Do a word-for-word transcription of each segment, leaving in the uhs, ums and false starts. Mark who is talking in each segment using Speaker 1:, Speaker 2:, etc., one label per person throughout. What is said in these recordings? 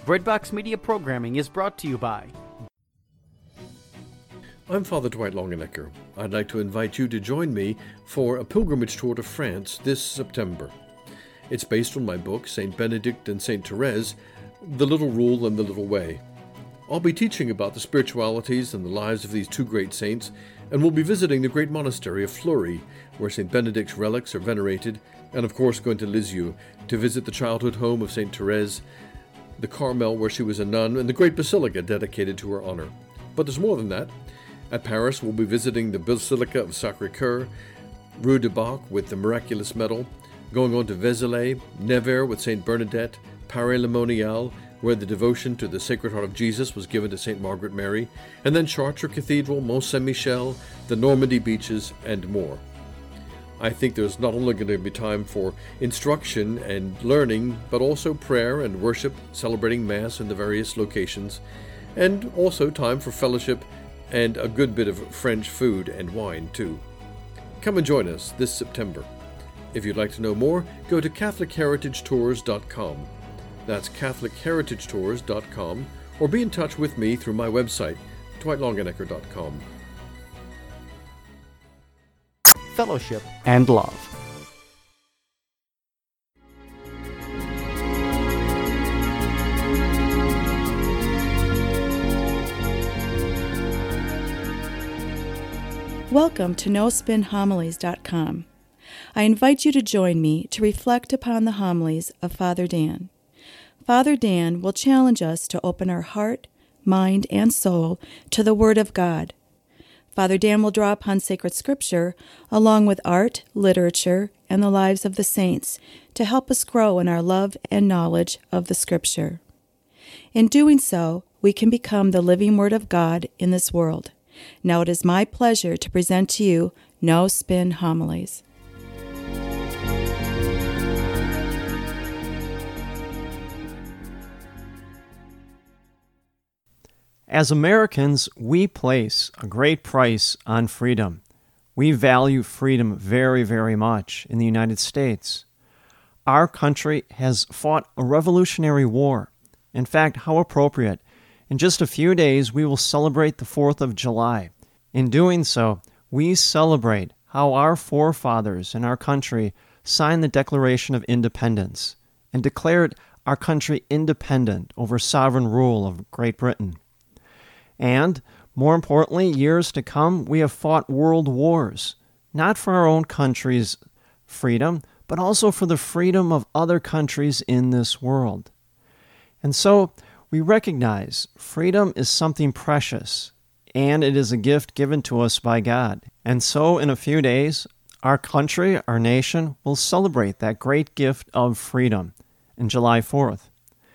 Speaker 1: Breadbox Media programming is brought to you by...
Speaker 2: I'm Father Dwight Longenecker. I'd like to invite you to join me for a pilgrimage tour to France this September. It's based on my book, Saint Benedict and Saint Therese, The Little Rule and the Little Way. I'll be teaching about the spiritualities and the lives of these two great saints, and we'll be visiting the great monastery of Fleury, where Saint Benedict's relics are venerated, and of course going to Lisieux to visit the childhood home of Saint Therese, the Carmel where she was a nun, and the great basilica dedicated to her honor. But there's more than that. At Paris, we'll be visiting the Basilica of Sacré-Cœur, Rue du Bac with the Miraculous Medal, going on to Vézelay, Nevers with Saint Bernadette, Paray-le-Monial, where the devotion to the Sacred Heart of Jesus was given to Saint Margaret Mary, and then Chartres Cathedral, Mont Saint-Michel, the Normandy beaches, and more. I think there's not only going to be time for instruction and learning, but also prayer and worship, celebrating Mass in the various locations, and also time for fellowship and a good bit of French food and wine, too. Come and join us this September. If you'd like to know more, go to Catholic Heritage Tours dot com. That's Catholic Heritage Tours dot com, or be in touch with me through my website, Dwight Longenecker dot com.
Speaker 1: Fellowship and love.
Speaker 3: Welcome to no spin homilies dot com. I invite you to join me to reflect upon the homilies of Father Dan. Father Dan will challenge us to open our heart, mind, and soul to the Word of God. Father Dan will draw upon sacred scripture along with art, literature, and the lives of the saints to help us grow in our love and knowledge of the scripture. In doing so, we can become the living Word of God in this world. Now it is my pleasure to present to you No Spin Homilies.
Speaker 4: As Americans, we place a great price on freedom. We value freedom very, very much in the United States. Our country has fought a revolutionary war. In fact, how appropriate. In just a few days, we will celebrate the fourth of July. In doing so, we celebrate how our forefathers in our country signed the Declaration of Independence and declared our country independent over sovereign rule of Great Britain. And, more importantly, years to come, we have fought world wars, not for our own country's freedom, but also for the freedom of other countries in this world. And so, we recognize freedom is something precious, and it is a gift given to us by God. And so, in a few days, our country, our nation, will celebrate that great gift of freedom on July fourth.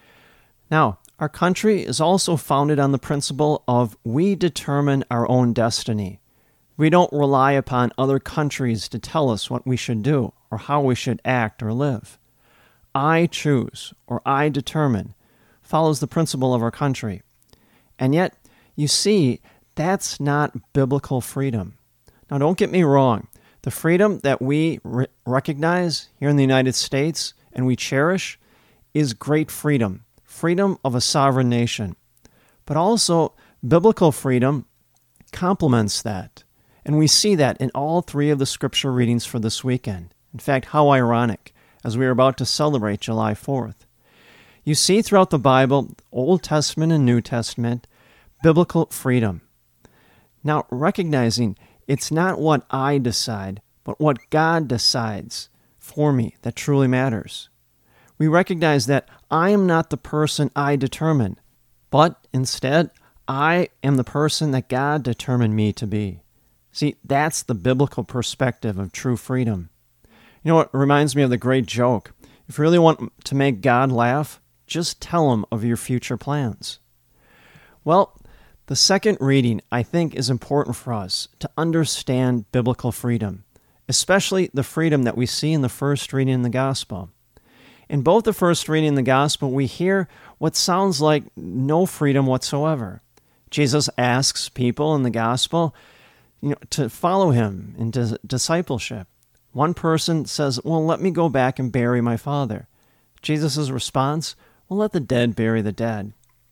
Speaker 4: Now, our country is also founded on the principle of we determine our own destiny. We don't rely upon other countries to tell us what we should do or how we should act or live. I choose or I determine follows the principle of our country. And yet, you see, that's not biblical freedom. Now, don't get me wrong. The freedom that we re- recognize here in the United States and we cherish is great freedom. Freedom of a sovereign nation. But also, biblical freedom complements that. And we see that in all three of the scripture readings for this weekend. In fact, how ironic, as we are about to celebrate July fourth. You see throughout the Bible, Old Testament and New Testament, biblical freedom. Now, recognizing it's not what I decide, but what God decides for me that truly matters. We recognize that I am not the person I determine, but instead, I am the person that God determined me to be. See, that's the biblical perspective of true freedom. You know what reminds me of the great joke? If you really want to make God laugh, just tell him of your future plans. Well, the second reading, I think, is important for us to understand biblical freedom, especially the freedom that we see in the first reading in the Gospel. In both the first reading and the Gospel, we hear what sounds like no freedom whatsoever. Jesus asks people in the Gospel, you know, to follow him into discipleship. One person says, well, let me go back and bury my father. Jesus' response, Well, let the dead bury the dead.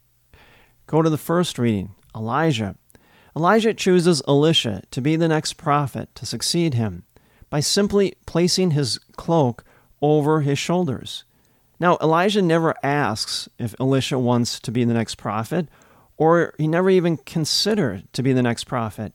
Speaker 4: Go to the first reading, Elijah. Elijah chooses Elisha to be the next prophet to succeed him by simply placing his cloak over his shoulders. Now, Elijah never asks if Elisha wants to be the next prophet, or he never even considered to be the next prophet.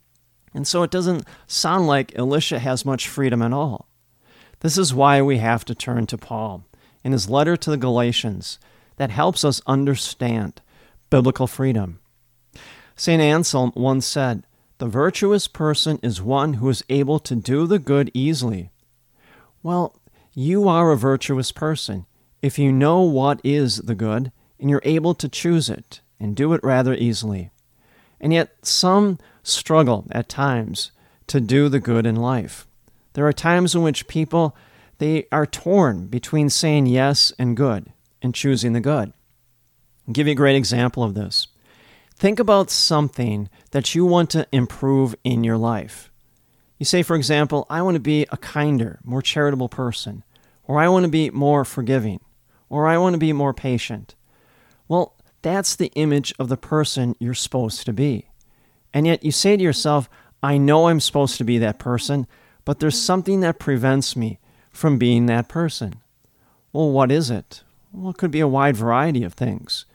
Speaker 4: And so it doesn't sound like Elisha has much freedom at all. This is why we have to turn to Paul in his letter to the Galatians that helps us understand biblical freedom. Saint Anselm once said, "The virtuous person is one who is able to do the good easily." Well, you are a virtuous person if you know what is the good and you're able to choose it and do it rather easily. And yet some struggle at times to do the good in life. There are times in which people, they are torn between saying yes and good and choosing the good. I'll give you a great example of this. Think about something that you want to improve in your life. You say, for example, I want to be a kinder, more charitable person, or I want to be more forgiving, or I want to be more patient. Well, that's the image of the person you're supposed to be. And yet you say to yourself, I know I'm supposed to be that person, but there's something that prevents me from being that person. Well, what is it? Well, it could be a wide variety of things.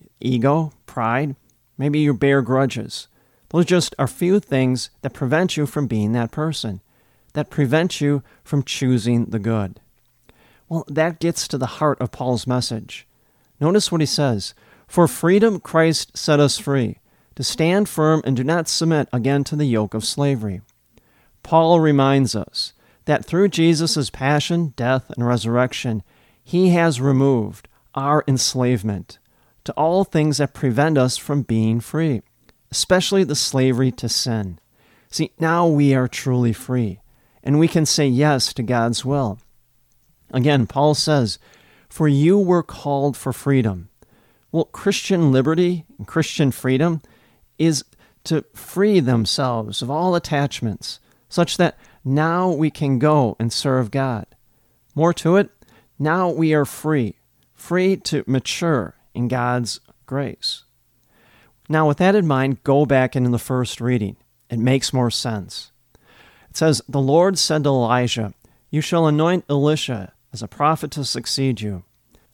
Speaker 4: Ego, pride, maybe you bear grudges. Those just are few things that prevent you from being that person, that prevent you from choosing the good. Well, that gets to the heart of Paul's message. Notice what he says, "For freedom Christ set us free, to stand firm and do not submit again to the yoke of slavery." Paul reminds us that through Jesus' passion, death, and resurrection, he has removed our enslavement to all things that prevent us from being free, especially the slavery to sin. See, now we are truly free, and we can say yes to God's will. Again, Paul says, "For you were called for freedom." Well, Christian liberty and Christian freedom is to free themselves of all attachments, such that now we can go and serve God. More to it, now we are free, free to mature in God's grace. Now, with that in mind, go back into the first reading. It makes more sense. It says, "The Lord said to Elijah, 'You shall anoint Elisha as a prophet to succeed you.'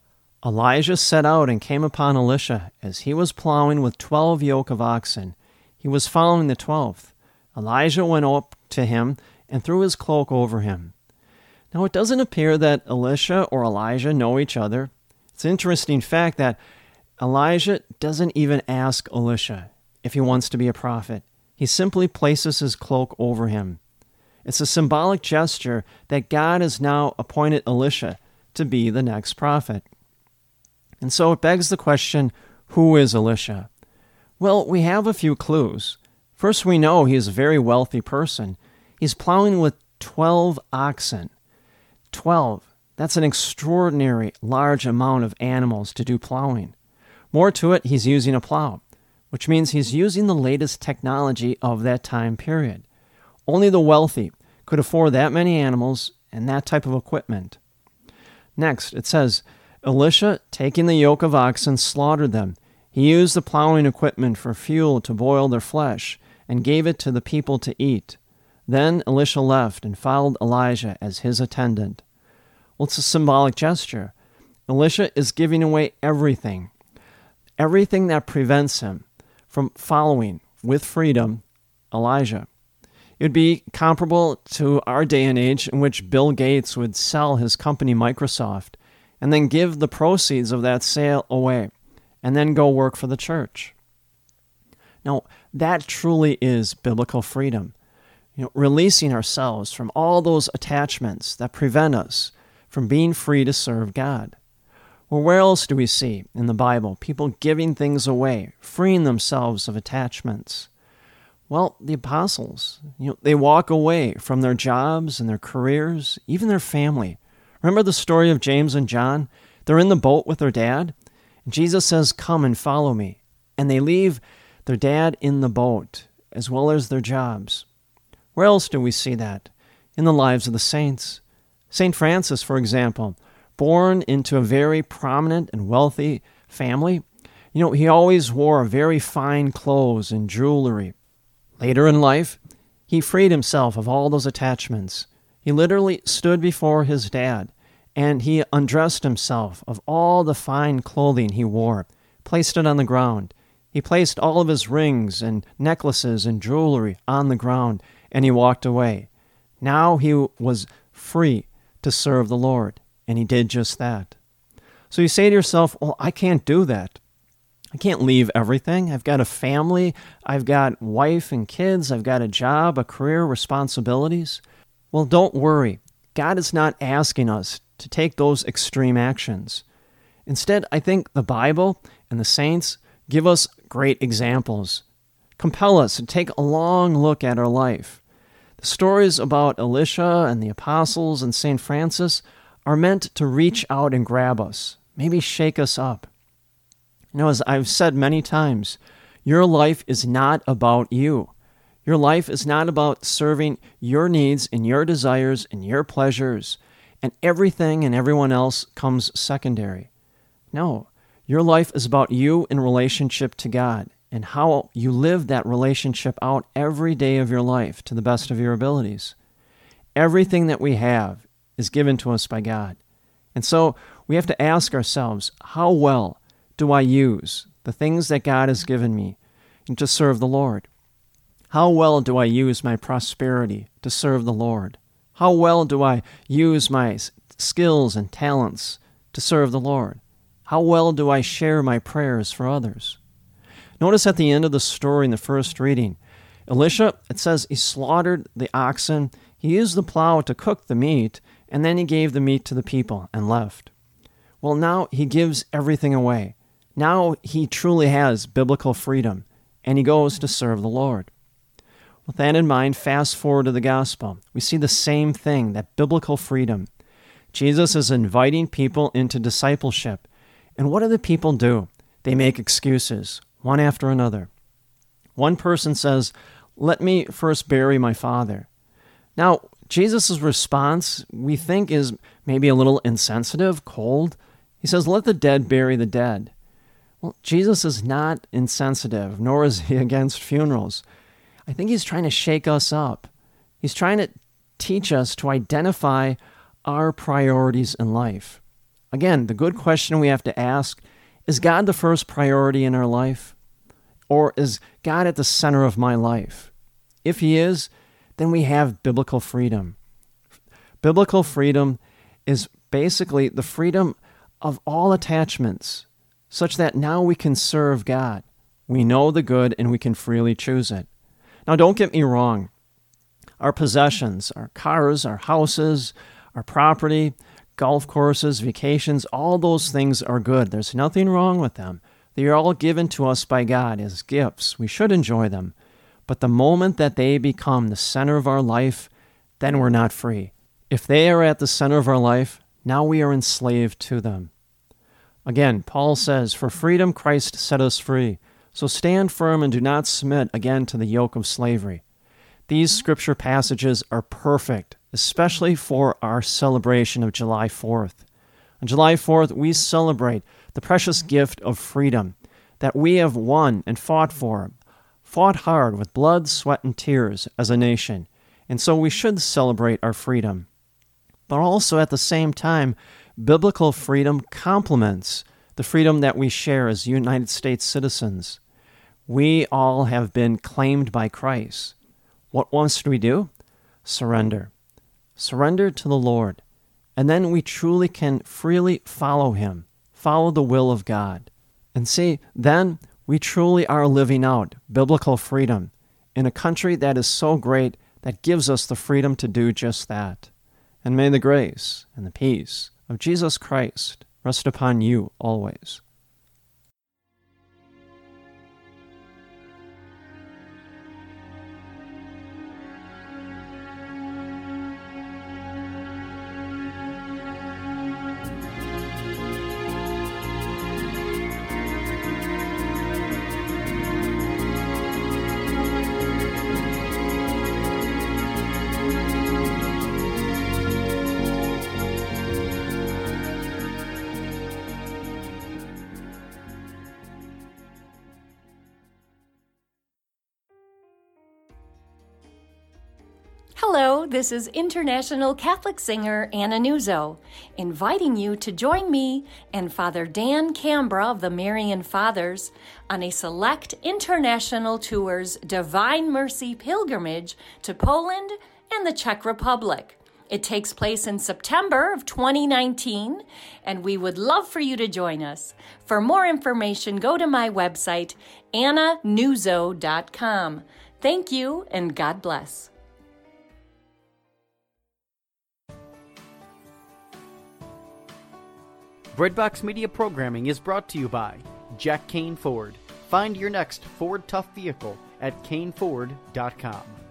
Speaker 4: Elijah set out and came upon Elisha as he was plowing with twelve yoke of oxen. He was following the twelfth. Elijah went up to him and threw his cloak over him." Now, it doesn't appear that Elisha or Elijah know each other. It's an interesting fact that Elijah doesn't even ask Elisha if he wants to be a prophet. He simply places his cloak over him. It's a symbolic gesture that God has now appointed Elisha to be the next prophet. And so it begs the question, who is Elisha? Well, we have a few clues. First, we know he is a very wealthy person. He's plowing with twelve oxen. Twelve. That's an extraordinary large amount of animals to do plowing. More to it, he's using a plow, which means he's using the latest technology of that time period. Only the wealthy could afford that many animals and that type of equipment. Next, it says, Elisha, taking the yoke of oxen, slaughtered them. He used the plowing equipment for fuel to boil their flesh and gave it to the people to eat. Then Elisha left and followed Elijah as his attendant. Well, it's a symbolic gesture. Elisha is giving away everything, everything that prevents him from following with freedom Elijah. It would be comparable to our day and age in which Bill Gates would sell his company Microsoft and then give the proceeds of that sale away and then go work for the church. Now, that truly is biblical freedom. You know, releasing ourselves from all those attachments that prevent us from being free to serve God. Well, where else do we see in the Bible people giving things away, freeing themselves of attachments? Well, the apostles, you know, they walk away from their jobs and their careers, even their family. Remember the story of James and John? They're in the boat with their dad, and Jesus says, "Come and follow me." And they leave their dad in the boat, as well as their jobs. Where else do we see that? In the lives of the saints. Saint Francis, for example, born into a very prominent and wealthy family. You know, he always wore very fine clothes and jewelry. Later in life, he freed himself of all those attachments. He literally stood before his dad, and he undressed himself of all the fine clothing he wore, placed it on the ground. He placed all of his rings and necklaces and jewelry on the ground, and he walked away. Now he was free to serve the Lord, and he did just that. So you say to yourself, well, I can't do that. I can't leave everything. I've got a family. I've got wife and kids. I've got a job, a career, responsibilities. Well, don't worry. God is not asking us to take those extreme actions. Instead, I think the Bible and the saints give us great examples, compel us to take a long look at our life. The stories about Elisha and the apostles and Saint Francis are meant to reach out and grab us, maybe shake us up. You know, as I've said many times, your life is not about you. Your life is not about serving your needs and your desires and your pleasures, and everything and everyone else comes secondary. No, your life is about you in relationship to God and how you live that relationship out every day of your life to the best of your abilities. Everything that we have is given to us by God. And so we have to ask ourselves, how well do I use the things that God has given me to serve the Lord? How well do I use my prosperity to serve the Lord? How well do I use my skills and talents to serve the Lord? How well do I share my prayers for others? Notice at the end of the story in the first reading, Elisha, it says he slaughtered the oxen, he used the plow to cook the meat, and then he gave the meat to the people and left. Well, now he gives everything away. Now he truly has biblical freedom, and he goes to serve the Lord. With that in mind, fast forward to the gospel. We see the same thing, that biblical freedom. Jesus is inviting people into discipleship. And what do the people do? They make excuses, one after another. One person says, let me first bury my father. Now, Jesus' response, we think, is maybe a little insensitive, cold. He says, let the dead bury the dead. Well, Jesus is not insensitive, nor is he against funerals. I think he's trying to shake us up. He's trying to teach us to identify our priorities in life. Again, the good question we have to ask, is God the first priority in our life? Or is God at the center of my life? If he is, then we have biblical freedom. Biblical freedom is basically the freedom of all attachments, such that now we can serve God. We know the good and we can freely choose it. Now, don't get me wrong. Our possessions, our cars, our houses, our property, golf courses, vacations, all those things are good. There's nothing wrong with them. They are all given to us by God as gifts. We should enjoy them. But the moment that they become the center of our life, then we're not free. If they are at the center of our life, now we are enslaved to them. Again, Paul says, for freedom Christ set us free. So stand firm and do not submit again to the yoke of slavery. These scripture passages are perfect, especially for our celebration of July fourth. On July fourth, we celebrate the precious gift of freedom that we have won and fought for, fought hard with blood, sweat, and tears as a nation. And so we should celebrate our freedom. But also at the same time, biblical freedom complements the freedom that we share as United States citizens. We all have been claimed by Christ. What must we do? Surrender. Surrender to the Lord. And then we truly can freely follow him, follow the will of God. And see, then we truly are living out biblical freedom in a country that is so great that gives us the freedom to do just that. And may the grace and the peace of Jesus Christ rest upon you always.
Speaker 5: Hello, this is international Catholic singer Anna Nuzzo, inviting you to join me and Father Dan Cambra of the Marian Fathers on a select international tour's Divine Mercy pilgrimage to Poland and the Czech Republic. It takes place in September of twenty nineteen, and we would love for you to join us. For more information, go to my website, anna nuzzo dot com. Thank you, and God bless.
Speaker 1: Breadbox Media programming is brought to you by Jack Kane Ford. Find your next Ford Tough vehicle at kane ford dot com.